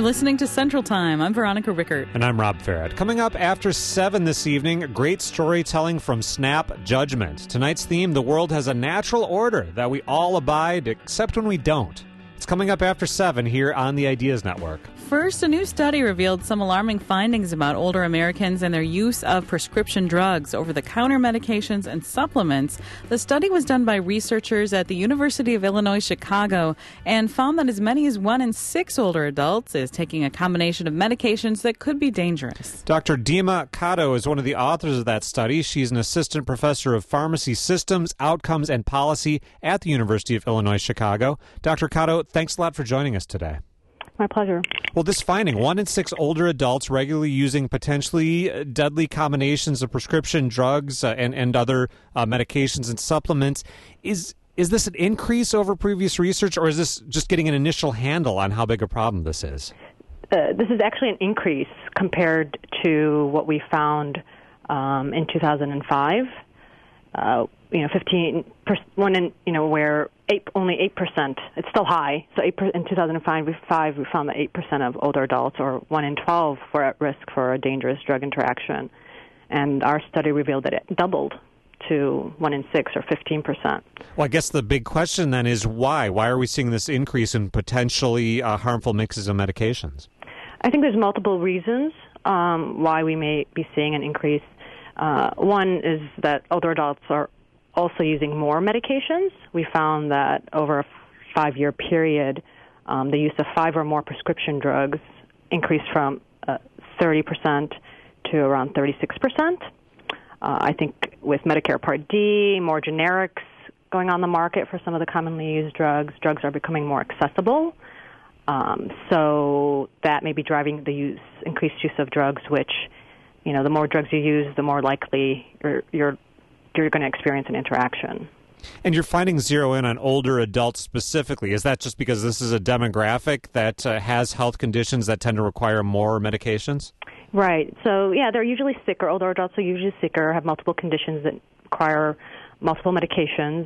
You're listening to Central Time. I'm Veronica Rickert. And I'm Rob Farrett. Coming up after 7 this evening, great storytelling from Snap Judgment. Tonight's theme, the world has a natural order that we all abide, except when we don't. It's coming up after 7 here on the Ideas Network. First, a new study revealed some alarming findings about older Americans and their use of prescription drugs, over-the-counter medications, and supplements. The study was done by researchers at the University of Illinois Chicago and found that as many as 1 in 6 older adults is taking a combination of medications that could be dangerous. Dr. Dima Kato is one of the authors of that study. She's an assistant professor of pharmacy systems, outcomes, and policy at the University of Illinois Chicago. Dr. Kato, thanks a lot for joining us today. My pleasure. Well, this finding, 1 in 6 older adults regularly using potentially deadly combinations of prescription drugs and other medications and supplements, is this an increase over previous research, or is this just getting an initial handle on how big a problem this is? This is actually an increase compared to what we found in 2005. 15%, only 8%. It's still high. So in 2005, we found that 8% of older adults, or 1 in 12, were at risk for a dangerous drug interaction. And our study revealed that it doubled to 1 in 6, or 15%. Well, I guess the big question then is why? Why are we seeing this increase in potentially harmful mixes of medications? I think there's multiple reasons why we may be seeing an increase. One is that older adults are also using more medications. We found that over a 5-year period, the use of 5 or more prescription drugs increased from 30% to around 36%. I think with Medicare Part D, more generics going on the market for some of the commonly used drugs are becoming more accessible. So that may be driving the increased use of drugs, which, the more drugs you use, the more likely you're going to experience an interaction. And your findings zero in on older adults specifically. Is that just because this is a demographic that has health conditions that tend to require more medications? Right. So, they're usually sicker. Older adults are usually sicker, have multiple conditions that require multiple medications.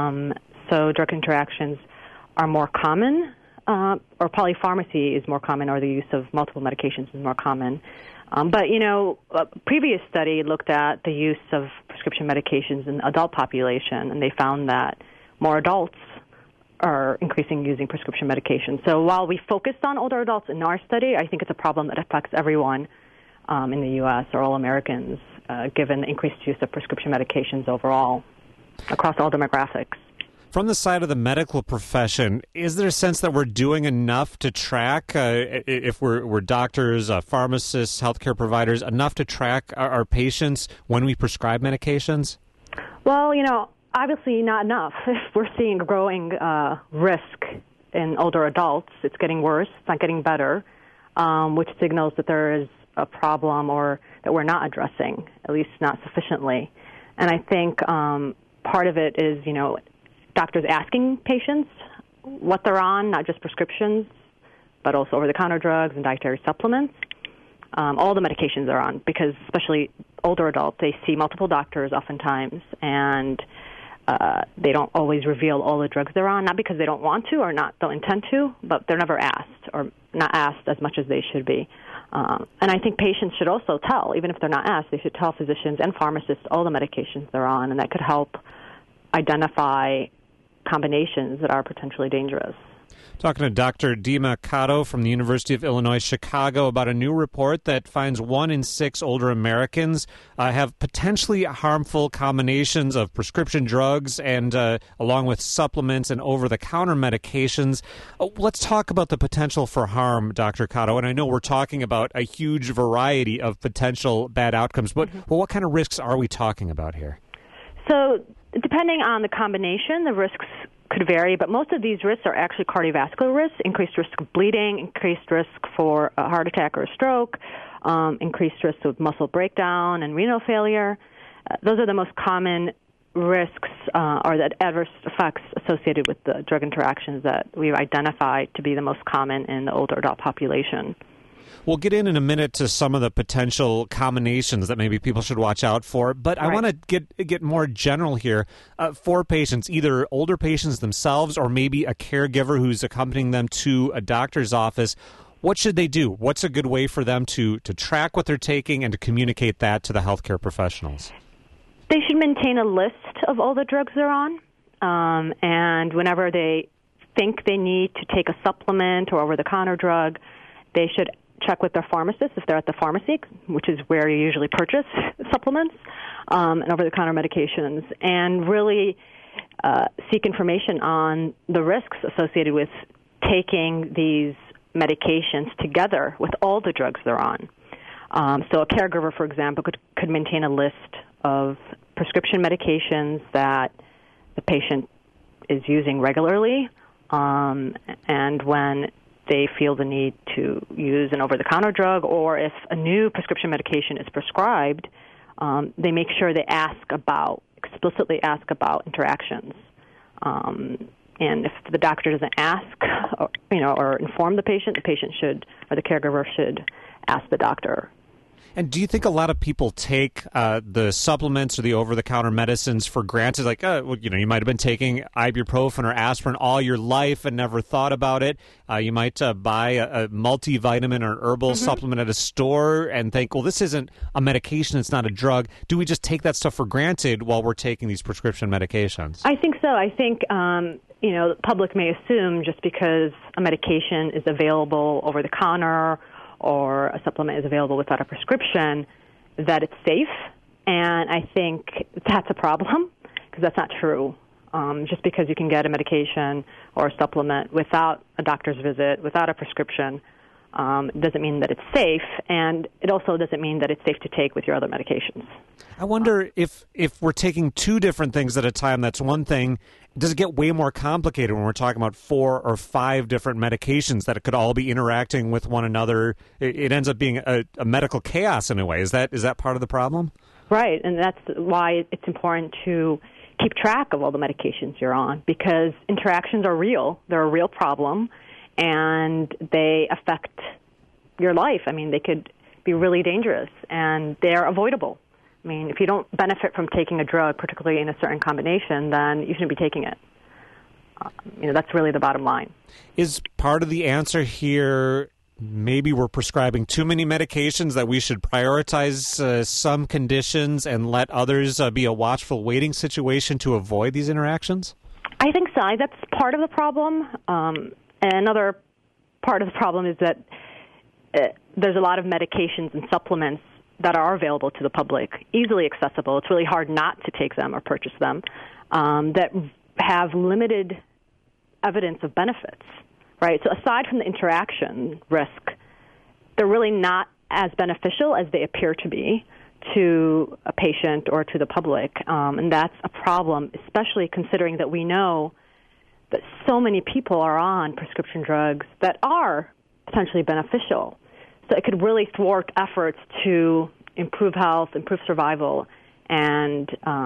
So drug interactions are more common, or polypharmacy is more common, or the use of multiple medications is more common. But a previous study looked at the use of prescription medications in the adult population, and they found that more adults are increasing using prescription medications. So while we focused on older adults in our study, I think it's a problem that affects everyone in the U.S. or all Americans, given the increased use of prescription medications overall across all demographics. From the side of the medical profession, is there a sense that we're doing enough to track, if we're doctors, pharmacists, healthcare providers, enough to track our patients when we prescribe medications? Well, obviously not enough. If we're seeing growing risk in older adults, it's getting worse, it's not getting better, which signals that there is a problem or that we're not addressing, at least not sufficiently. And I think part of it is, doctors asking patients what they're on, not just prescriptions, but also over-the-counter drugs and dietary supplements, all the medications they're on, because especially older adults, they see multiple doctors oftentimes, and they don't always reveal all the drugs they're on, not because they don't want to or don't intend to, but they're never asked, or not asked as much as they should be. And I think patients should also tell, even if they're not asked, they should tell physicians and pharmacists all the medications they're on, and that could help identify combinations that are potentially dangerous. Talking to Dr. Dima Kato from the University of Illinois Chicago about a new report that finds 1 in 6 older Americans have potentially harmful combinations of prescription drugs and along with supplements and over-the-counter medications. Let's talk about the potential for harm, Dr. Kato. And I know we're talking about a huge variety of potential bad outcomes, but what kind of risks are we talking about here? So depending on the combination, the risks could vary, but most of these risks are actually cardiovascular risks, increased risk of bleeding, increased risk for a heart attack or a stroke, increased risk of muscle breakdown and renal failure. Those are the most common risks or the adverse effects associated with the drug interactions that we've identified to be the most common in the older adult population. We'll get in a minute to some of the potential combinations that maybe people should watch out for, but I want to get more general here for patients, either older patients themselves or maybe a caregiver who's accompanying them to a doctor's office. What should they do? What's a good way for them to track what they're taking and to communicate that to the healthcare professionals? They should maintain a list of all the drugs they're on, and whenever they think they need to take a supplement or over-the-counter drug, they should check with their pharmacist if they're at the pharmacy, which is where you usually purchase supplements and over-the-counter medications, and really seek information on the risks associated with taking these medications together with all the drugs they're on. So a caregiver, for example, could maintain a list of prescription medications that the patient is using regularly, and when they feel the need to use an over-the-counter drug, or if a new prescription medication is prescribed, they make sure they explicitly ask about interactions. And if the doctor doesn't ask, or inform the patient should, or the caregiver should ask the doctor. And do you think a lot of people take the supplements or the over-the-counter medicines for granted? Like, you might have been taking ibuprofen or aspirin all your life and never thought about it. You might buy a multivitamin or herbal supplement at a store and think, well, this isn't a medication, it's not a drug. Do we just take that stuff for granted while we're taking these prescription medications? I think so. I think, the public may assume just because a medication is available over the counter or a supplement is available without a prescription, that it's safe. And I think that's a problem, because that's not true. Just because you can get a medication or a supplement without a doctor's visit, without a prescription, doesn't mean that it's safe, and it also doesn't mean that it's safe to take with your other medications. I wonder if we're taking two different things at a time, that's one thing. Does it get way more complicated when we're talking about 4 or 5 different medications that it could all be interacting with one another? It ends up being a medical chaos in a way. Is that part of the problem? Right, and that's why it's important to keep track of all the medications you're on, because interactions are real. They're a real problem, and they affect your life. I mean, they could be really dangerous, and they're avoidable. I mean, if you don't benefit from taking a drug, particularly in a certain combination, then you shouldn't be taking it. That's really the bottom line. Is part of the answer here maybe we're prescribing too many medications, that we should prioritize some conditions and let others be a watchful waiting situation to avoid these interactions? I think so. That's part of the problem. And another part of the problem is that there's a lot of medications and supplements that are available to the public, easily accessible. It's really hard not to take them or purchase them, that have limited evidence of benefits, right? So aside from the interaction risk, they're really not as beneficial as they appear to be to a patient or to the public, and that's a problem, especially considering that we know that so many people are on prescription drugs that are potentially beneficial. So it could really thwart efforts to improve health, improve survival, and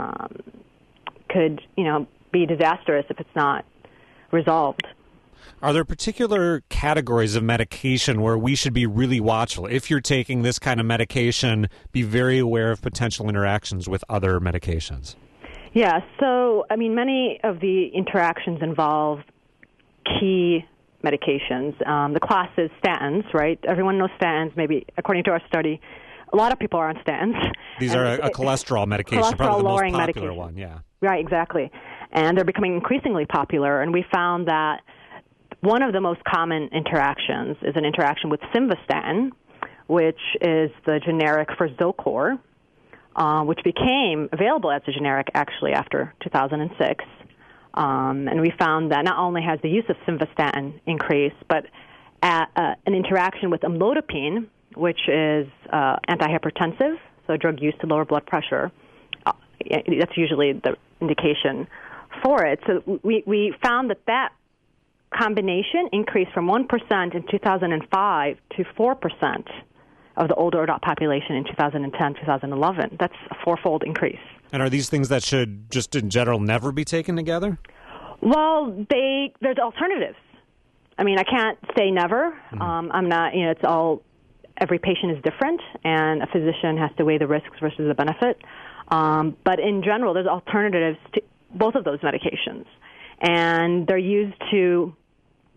could, be disastrous if it's not resolved. Are there particular categories of medication where we should be really watchful? If you're taking this kind of medication, be very aware of potential interactions with other medications. Yeah, so, many of the interactions involve key medications. The class is statins, right? Everyone knows statins, maybe, according to our study. A lot of people are on statins. These are a cholesterol medication, probably the most popular one, yeah. Right, exactly. And they're becoming increasingly popular, and we found that one of the most common interactions is an interaction with simvastatin, which is the generic for Zocor, which became available as a generic actually after 2006. And we found that not only has the use of simvastatin increased, but an interaction with amlodipine, which is antihypertensive, so a drug used to lower blood pressure. That's usually the indication for it. So we found that combination increased from 1% in 2005 to 4% of the older adult population in 2010, 2011. That's a 4-fold increase. And are these things that should just in general never be taken together? Well, there's alternatives. I can't say never. I'm not, it's all, every patient is different, and a physician has to weigh the risks versus the benefit. But in general, there's alternatives to both of those medications. And they're used to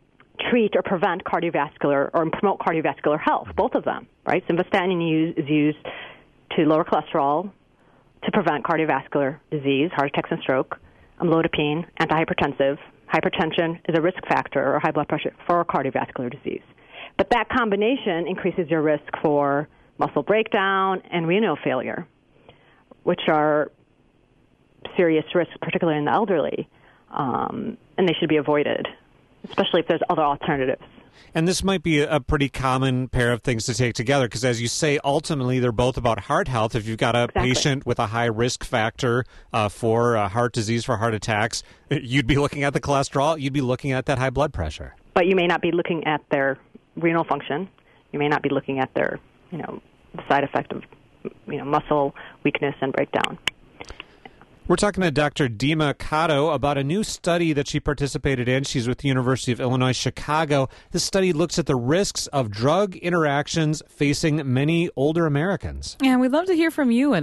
treat or prevent cardiovascular or promote cardiovascular health, both of them, right? Simvastatin is used to lower cholesterol, to prevent cardiovascular disease, heart attacks and stroke. Amlodipine, antihypertensive. Hypertension is a risk factor, or high blood pressure, for cardiovascular disease. But that combination increases your risk for muscle breakdown and renal failure, which are serious risks, particularly in the elderly, and they should be avoided, especially if there's other alternatives. And this might be a pretty common pair of things to take together because, as you say, ultimately they're both about heart health. If you've got a patient with a high risk factor for heart disease, for heart attacks, you'd be looking at the cholesterol, you'd be looking at that high blood pressure. But you may not be looking at their renal function. You may not be looking at their, the side effect of, muscle weakness and breakdown. We're talking to Dr. Dima Kato about a new study that she participated in. She's with the University of Illinois Chicago. This study looks at the risks of drug interactions facing many older Americans. And we'd love to hear from you at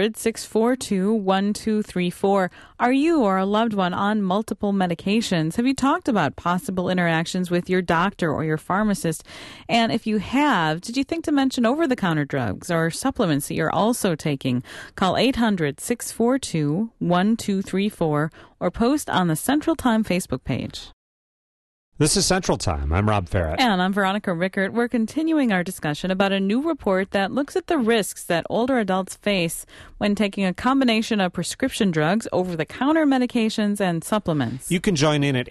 800-642-1234. Are you or a loved one on multiple medications? Have you talked about possible interactions with your doctor or your pharmacist? And if you have, did you think to mention over-the-counter drugs or supplements that you're also taking? Call 800-642-1234 or post on the Central Time Facebook page. This is Central Time. I'm Rob Farrett. And I'm Veronica Rickert. We're continuing our discussion about a new report that looks at the risks that older adults face when taking a combination of prescription drugs, over-the-counter medications, and supplements. You can join in at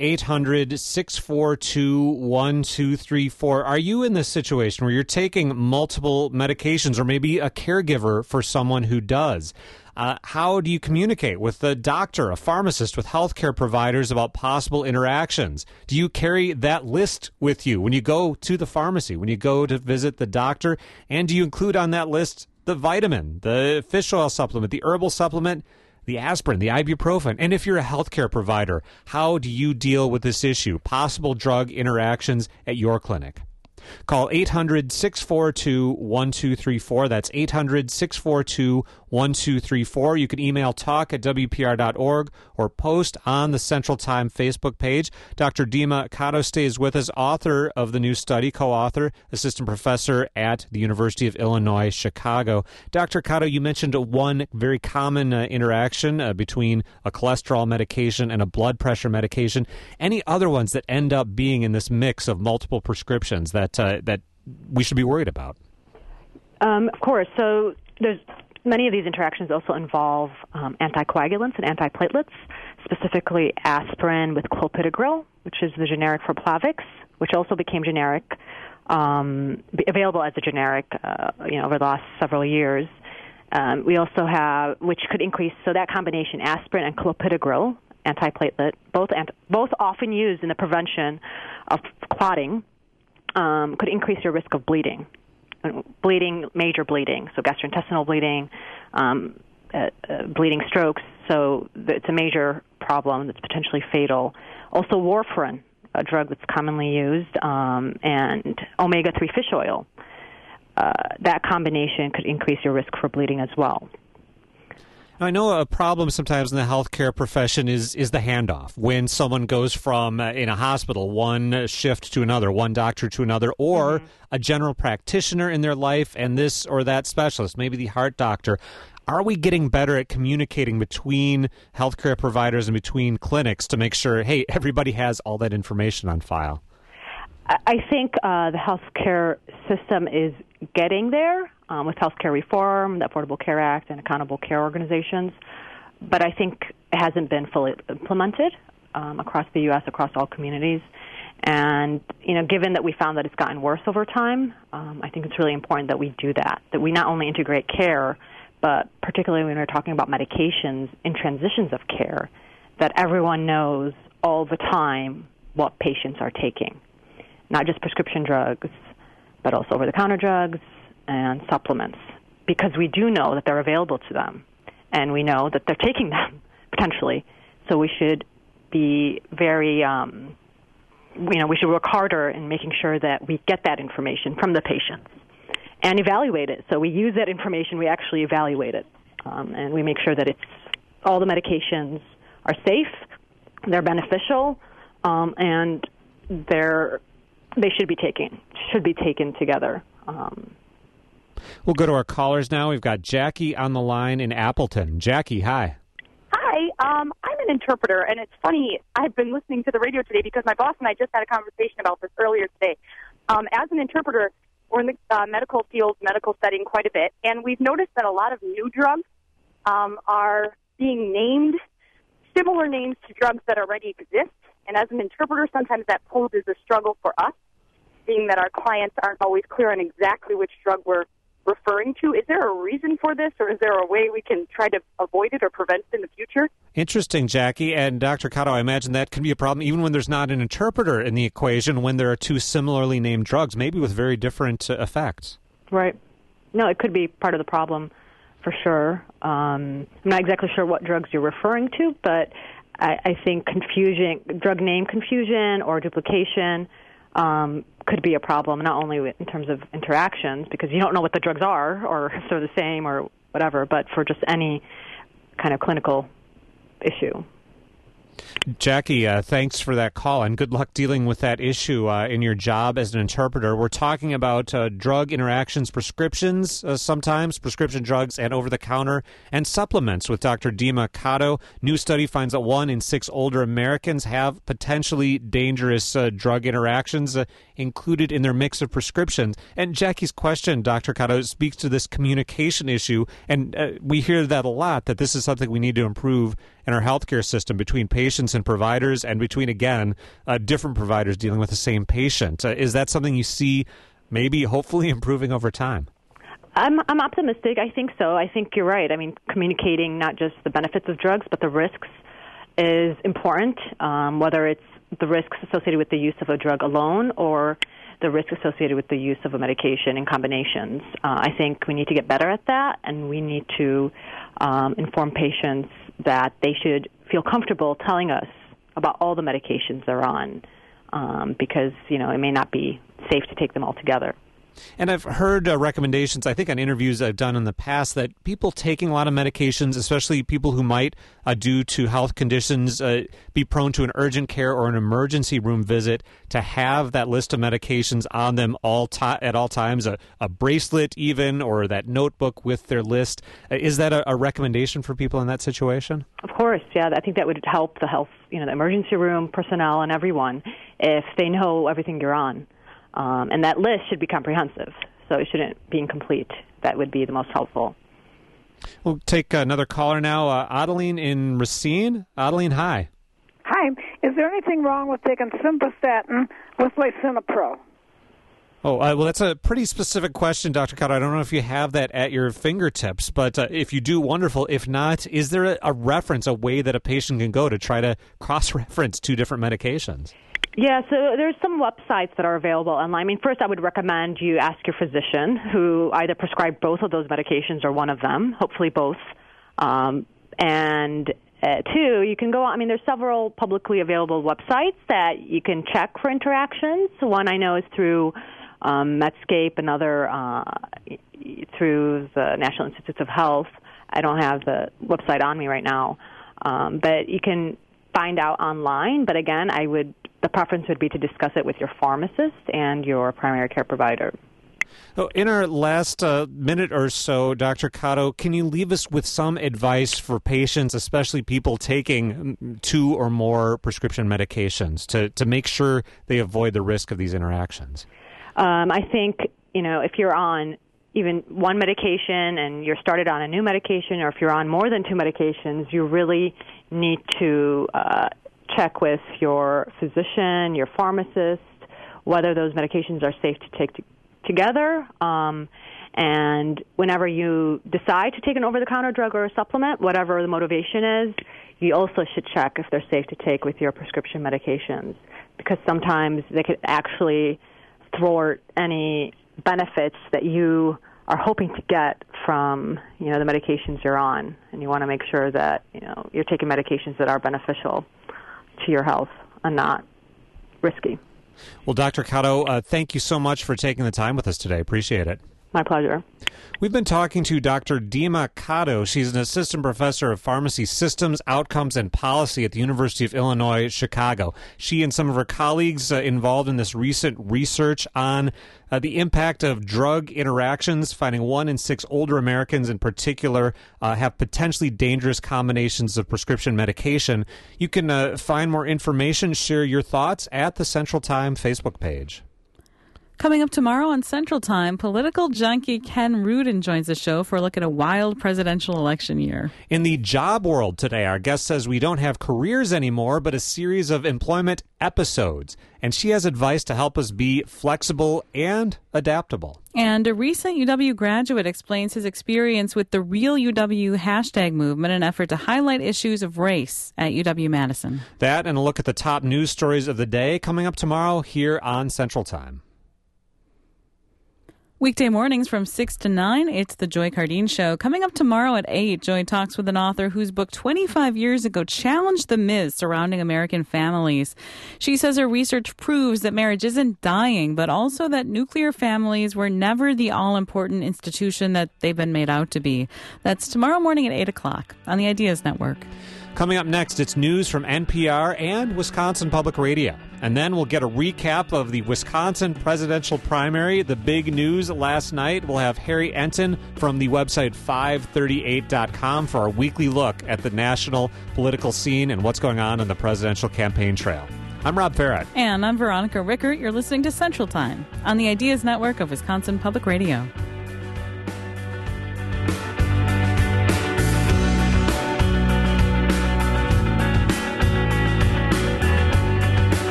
800-642-1234. Are you in this situation where you're taking multiple medications or maybe a caregiver for someone who does? How do you communicate with the doctor, a pharmacist, with healthcare providers about possible interactions? Do you carry that list with you when you go to the pharmacy, when you go to visit the doctor? And do you include on that list the vitamin, the fish oil supplement, the herbal supplement, the aspirin, the ibuprofen? And if you're a healthcare provider, how do you deal with this issue, possible drug interactions at your clinic? Call 800-642-1234. That's 800-642-1234. You can email talk@wpr.org or post on the Central Time Facebook page. Dr. Dima Kato stays with us, author of the new study, co-author, assistant professor at the University of Illinois, Chicago. Dr. Kato, you mentioned one very common interaction between a cholesterol medication and a blood pressure medication. Any other ones that end up being in this mix of multiple prescriptions that we should be worried about? Of course. So there's many of these interactions also involve anticoagulants and antiplatelets, specifically aspirin with clopidogrel, which is the generic for Plavix, which also became generic, available as a generic, over the last several years. We also have, which could increase, so that combination, aspirin and clopidogrel, antiplatelet, both often used in the prevention of clotting, could increase your risk of bleeding, major bleeding, so gastrointestinal bleeding, bleeding strokes. So it's a major problem that's potentially fatal. Also, warfarin, a drug that's commonly used, and omega-3 fish oil. That combination could increase your risk for bleeding as well. I know a problem sometimes in the healthcare profession is the handoff. When someone goes from, in a hospital, one shift to another, one doctor to another, or a general practitioner in their life and this or that specialist, maybe the heart doctor. Are we getting better at communicating between healthcare providers and between clinics to make sure, hey, everybody has all that information on file? I think the healthcare system is getting there with healthcare reform, the Affordable Care Act, and accountable care organizations. But I think it hasn't been fully implemented across the U.S., across all communities. And, given that we found that it's gotten worse over time, I think it's really important that we do that we not only integrate care, but particularly when we're talking about medications in transitions of care, that everyone knows all the time what patients are taking. Not just prescription drugs, but also over-the-counter drugs and supplements, because we do know that they're available to them, and we know that they're taking them, potentially. So we should be very, we should work harder in making sure that we get that information from the patients and evaluate it. So we use that information, we actually evaluate it, and we make sure that all the medications are safe, they're beneficial, and they're they should be taken together. We'll go to our callers now. We've got Jackie on the line in Appleton. Jackie, hi. Hi, I'm an interpreter, and it's funny, I've been listening to the radio today because my boss and I just had a conversation about this earlier today. As an interpreter, we're in the medical field, medical setting quite a bit, and we've noticed that a lot of new drugs are being named similar names to drugs that already exist, and as an interpreter, sometimes that poses a struggle for us, being that our clients aren't always clear on exactly which drug we're referring to. Is there a reason for this, or is there a way we can try to avoid it or prevent it in the future? Interesting, Jackie. And Dr. Cotto, I imagine that can be a problem even when there's not an interpreter in the equation, when there are two similarly named drugs, maybe with very different effects. Right. No, it could be part of the problem for sure. I'm not exactly sure what drugs you're referring to, but I think drug name confusion or duplication could be a problem, not only in terms of interactions, because you don't know what the drugs are or if they're the same or whatever, but for just any kind of clinical issue. Jackie, thanks for that call, and good luck dealing with that issue in your job as an interpreter. We're talking about drug interactions, prescriptions, sometimes prescription drugs, and over-the-counter, and supplements with Dr. Dima Cotto. New study finds that 1 in 6 older Americans have potentially dangerous drug interactions included in their mix of prescriptions. And Jackie's question, Dr. Cotto, speaks to this communication issue, and we hear that a lot, that this is something we need to improve in our healthcare system between patients and providers, and between, again, different providers dealing with the same patient. Is that something you see maybe hopefully improving over time? I'm optimistic. I think so. I think you're right. I mean, communicating not just the benefits of drugs, but the risks is important, whether it's the risks associated with the use of a drug alone or the risks associated with the use of a medication in combinations. I think we need to get better at that, and we need to inform patients that they should feel comfortable telling us about all the medications they're on, because, it may not be safe to take them all together. And I've heard recommendations, I think on interviews I've done in the past, that people taking a lot of medications, especially people who might, due to health conditions, be prone to an urgent care or an emergency room visit, to have that list of medications on them at all times, a bracelet even, or that notebook with their list. Is that a recommendation for people in that situation? Of course, yeah. I think that would help the health, the emergency room personnel and everyone if they know everything you're on. And that list should be comprehensive, so it shouldn't be incomplete. That would be the most helpful. We'll take another caller now. Adeline in Racine. Adeline, hi. Hi. Is there anything wrong with taking simvastatin with lisinopril? Oh, well, that's a pretty specific question, Dr. Cotto. I don't know if you have that at your fingertips, but if you do, wonderful. If not, is there a reference, a way that a patient can go to try to cross-reference two different medications? Yeah, so there's some websites that are available online. I mean, first I would recommend you ask your physician who either prescribed both of those medications or one of them, hopefully both. And two, you can go on, there's several publicly available websites that you can check for interactions. One I know is through Medscape, another through the National Institutes of Health. I don't have the website on me right now, but you can find out online. But again, the preference would be to discuss it with your pharmacist and your primary care provider. In our last minute or so, Dr. Cotto, can you leave us with some advice for patients, especially people taking 2 or more prescription medications, to make sure they avoid the risk of these interactions? I think, if you're on even one medication and you're started on a new medication, or if you're on more than 2 medications, you really need to check with your physician, your pharmacist, whether those medications are safe to take together. And whenever you decide to take an over-the-counter drug or a supplement, whatever the motivation is, you also should check if they're safe to take with your prescription medications, because sometimes they could actually thwart any benefits that you are hoping to get from, the medications you're on. And you want to make sure that, you're taking medications that are beneficial to your health and not risky. Well, Dr. Cotto, thank you so much for taking the time with us today. Appreciate it. My pleasure. We've been talking to Dr. Dima Kato. She's an assistant professor of pharmacy systems, outcomes, and policy at the University of Illinois, Chicago. She and some of her colleagues involved in this recent research on the impact of drug interactions, finding 1 in 6 older Americans in particular have potentially dangerous combinations of prescription medication. You can find more information, share your thoughts at the Central Time Facebook page. Coming up tomorrow on Central Time, political junkie Ken Rudin joins the show for a look at a wild presidential election year. In the job world today, our guest says we don't have careers anymore, but a series of employment episodes. And she has advice to help us be flexible and adaptable. And a recent UW graduate explains his experience with the Real UW hashtag movement, an effort to highlight issues of race at UW-Madison. That and a look at the top news stories of the day coming up tomorrow here on Central Time. Weekday mornings from 6 to 9, it's the Joy Cardine Show. Coming up tomorrow at 8, Joy talks with an author whose book 25 years ago challenged the myths surrounding American families. She says her research proves that marriage isn't dying, but also that nuclear families were never the all-important institution that they've been made out to be. That's tomorrow morning at 8 o'clock on the Ideas Network. Coming up next, it's news from NPR and Wisconsin Public Radio. And then we'll get a recap of the Wisconsin presidential primary, the big news last night. We'll have Harry Enton from the website 538.com for our weekly look at the national political scene and what's going on the presidential campaign trail. I'm Rob Farrett. And I'm Veronica Rickert. You're listening to Central Time on the Ideas Network of Wisconsin Public Radio.